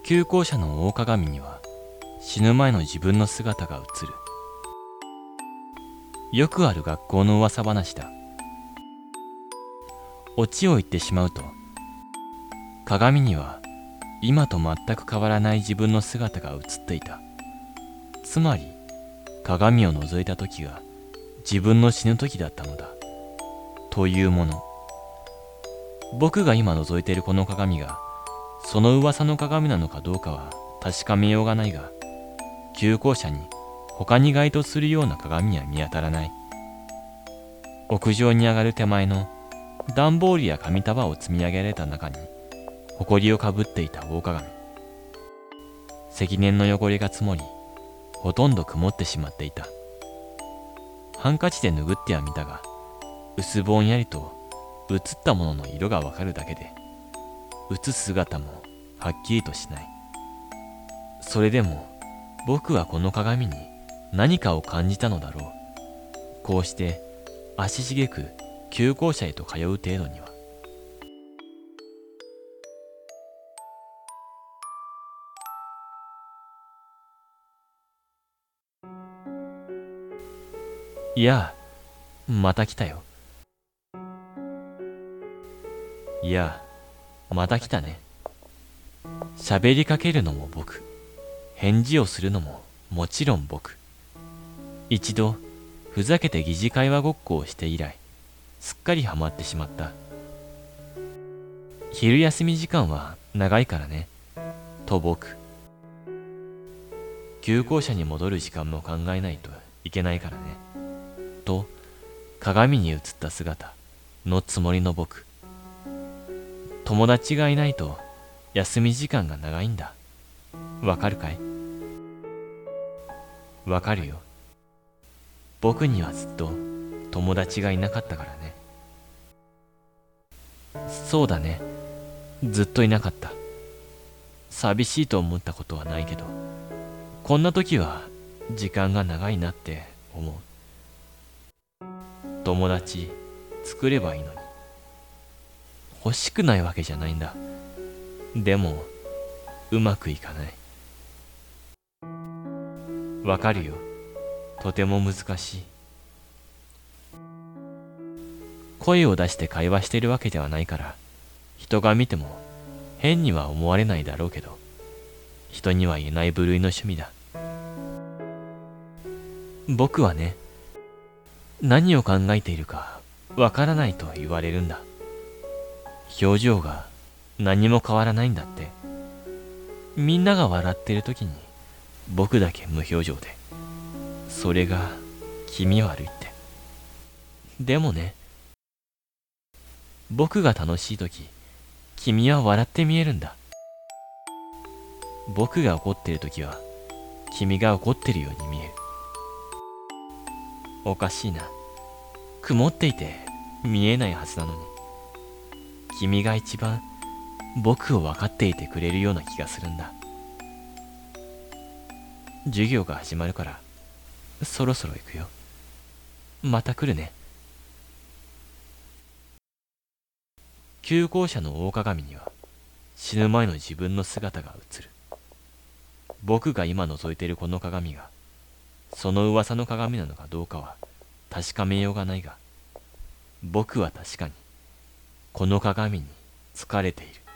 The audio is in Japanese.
旧校舎の大鏡には死ぬ前の自分の姿が映る。よくある学校の噂話だ。オチを言ってしまうと、鏡には今と全く変わらない自分の姿が映っていた。つまり鏡を覗いた時が自分の死ぬ時だったのだというもの。僕が今覗いているこの鏡がその噂の鏡なのかどうかは確かめようがないが、旧校舎に他に該当するような鏡は見当たらない。屋上に上がる手前の段ボールや紙束を積み上げられた中に埃をかぶっていた大鏡。積年の汚れが積もり、ほとんど曇ってしまっていた。ハンカチで拭ってはみたが、薄ぼんやりと映ったものの色がわかるだけで、映す姿もはっきりとしない。それでも僕はこの鏡に何かを感じたのだろう。こうして足しげく旧校舎へと通う程度には。いや、また来たよ。いや、また来たね。喋りかけるのも僕、返事をするのももちろん僕。一度ふざけて疑似会話ごっこをして以来、すっかりハマってしまった。昼休み時間は長いからね、と僕。旧校舎に戻る時間も考えないといけないからね、と鏡に映った姿のつもりの僕。友達がいないと休み時間が長いんだ。わかるかい？わかるよ。僕にはずっと友達がいなかったからね。そうだね。ずっといなかった。寂しいと思ったことはないけど、こんな時は時間が長いなって思う。友達作ればいいのに。欲しくないわけじゃないんだ。でもうまくいかない。わかるよ。とても難しい。声を出して会話してるわけではないから、人が見ても変には思われないだろうけど、人には言えない部類の趣味だ。僕はね、何を考えているかわからないと言われるんだ。表情が何も変わらないんだって。みんなが笑ってる時に僕だけ無表情で、それが気味悪いって。でもね、僕が楽しい時、君は笑って見えるんだ。僕が怒ってる時は君が怒ってるように見える。おかしいな。曇っていて見えないはずなのに、君が一番僕を分かっていてくれるような気がするんだ。授業が始まるからそろそろ行くよ。また来るね。旧校舎の大鏡には死ぬ前の自分の姿が映る。僕が今覗いているこの鏡がその噂の鏡なのかどうかは確かめようがないが、僕は確かにこの鏡に疲れている。